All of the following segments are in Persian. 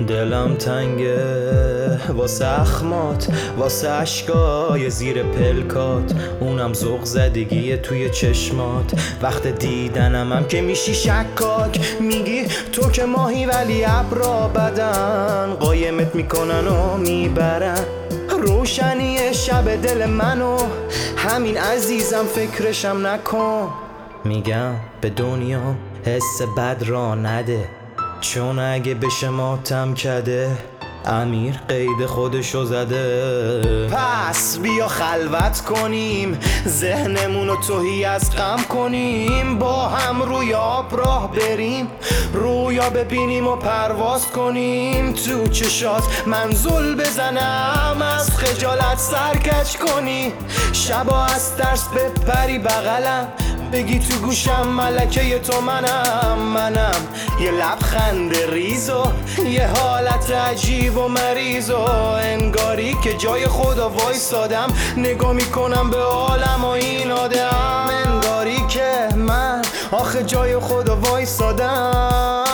دلم تنگه واسه اخمات، واسه عشقای زیر پلکات، اونم ذوق زدگی توی چشمات. وقت دیدنم که میشی شکاک، میگی تو که ماهی ولی ابرا بدن، قایمت میکنن و میبرن روشنی شب دل منو. همین عزیزم فکرشم نکن، میگم به دنیا حس بد را نده، چون اگه بشه ماتم کده امیر قید خودشو زده. پس بیا خلوت کنیم، ذهنمونو تهی از غم کنیم، با هم روی آب راه بریم، رویا ببینیم و پرواز کنیم. تو چشات منزل بزنم، از خجالت سرکش کنی، شبا از ترس بپری بغلم، بگی تو گوشم ملکه تو منم یه لبخند ریز و یه حالت عجیب و مریض و انگاری که جای خدا وایسادم، نگاه میکنم به عالم و این آدم، انگاری که من آخه جای خدا وایسادم.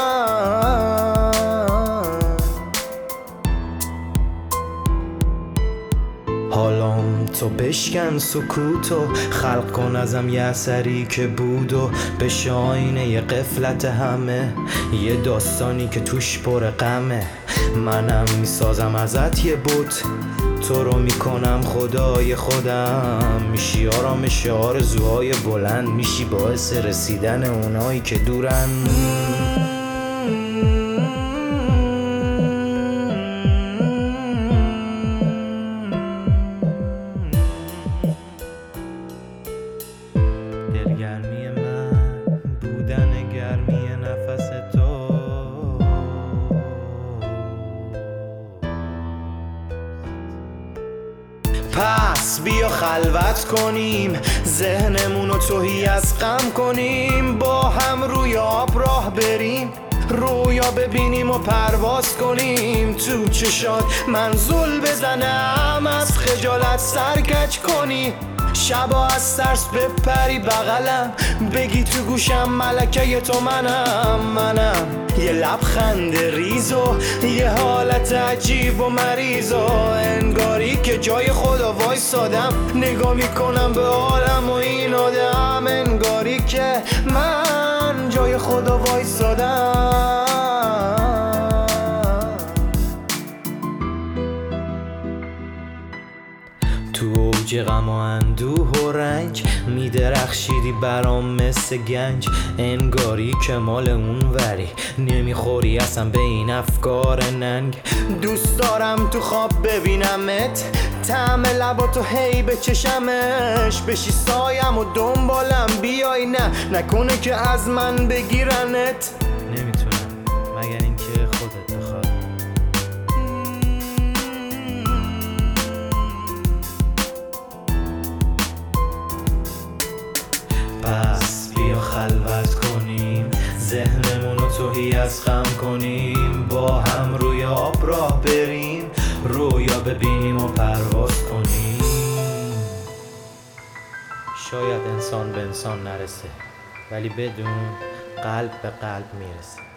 حالام تو بشکن سکوتو، خلق کن ازم یه اثری که بود و بشه آینه یه قفلت همه، یه داستانی که توش پر غمه. منم میسازم ازت یه بوت، تو رو میکنم خدای خودم، میشی آرامش آرزوهای بلند، میشی باعث رسیدن اونایی که دورن. دلگرمی من بودن گرمی نفس تو، پس بیا خلوت کنیم، ذهنمونو تهی از غم کنیم، با هم روی آب راه بریم، رویا ببینیم و پرواز کنیم. تو چشات منزل بزنم، از خجالت سرکش کنی، شبا از ترس بپری بغلم، بگی تو گوشم ملکه تو منم یه لبخند ریز و یه حالت عجیب و مریض و انگاری که جای خدا وایسادم، نگاه میکنم به عالم و این آدم، انگاری که من جای خدا وایسادم. تو اوج غم و اندوه و رنج میدرخشیدی برام مثل گنج، انگاری که مال اون وری نمیخوری اصلا به این افکار ننگ. دوست دارم تو خواب ببینمت، طعم لباتو هی بچشمش، بشی سایم و دنبالم بیای، نکنه که از من بگیرنت. نمیتونم مگر اینکه خودت بخواد. پس بیا خلوت کنیم، ذهنمونو تهی از غم کنیم، با هم روی آب راه بریم، رویا ببینیم و پرواز کنیم. شاید انسان به انسان نرسه، ولی بدون قلب به قلب میرسه.